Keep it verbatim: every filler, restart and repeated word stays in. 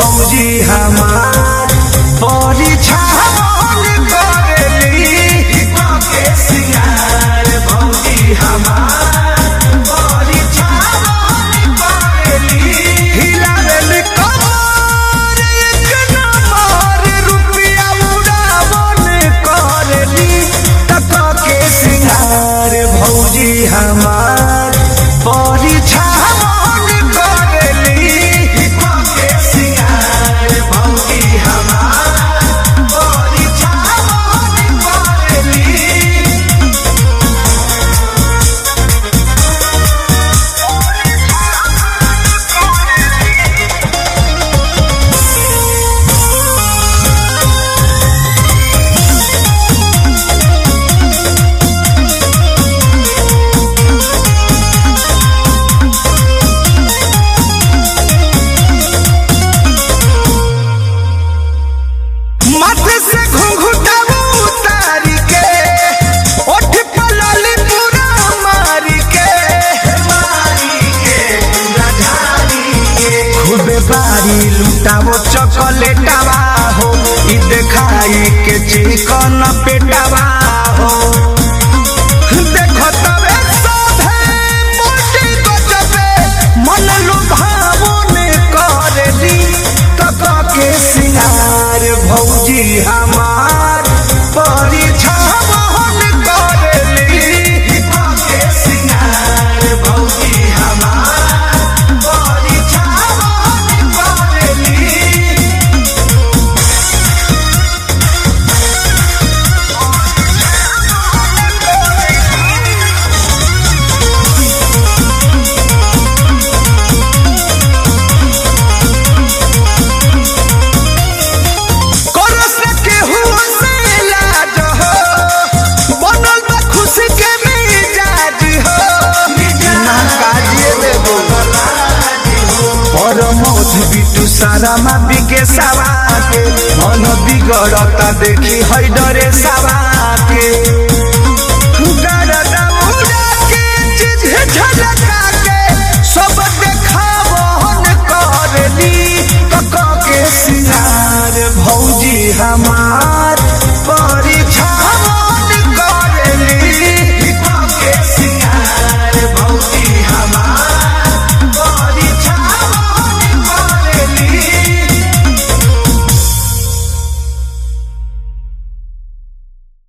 भौजी हमार परिछावन करेली के सिंगार भौजी हमार परिछावन करेली हिलावेली कमर एक नंबर रुपया उड़ावन करेली तक के सिंगार भौजी हमार परिछावन लुटावो चॉकलेटवा हो इ देखाई के चिकन पेटवा हो देखो तबे सोधे मोटी गजबे मन लुभावन करेली तक के सिंगार भौजी हमार परिछावन करेली तक के सिंगार भौजी हमार बिटू सारा मा बिके सावा के मन बिगड़ता देखी है डरे सावा के डरदा उड़ा के चीज झलका के सब देखावन करेली तक के सिंगार भौजी हमार